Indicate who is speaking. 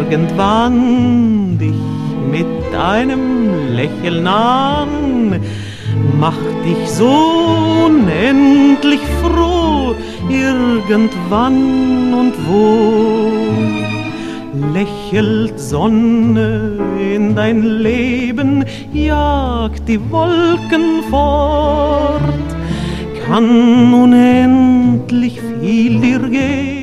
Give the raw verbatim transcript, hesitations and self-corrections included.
Speaker 1: irgendwann dich mit einem Lächeln an, macht dich so unendlich froh, irgendwann und wo. Lächelt Sonne in dein Leben, jagt die Wolken fort, kann unendlich viel dir geben,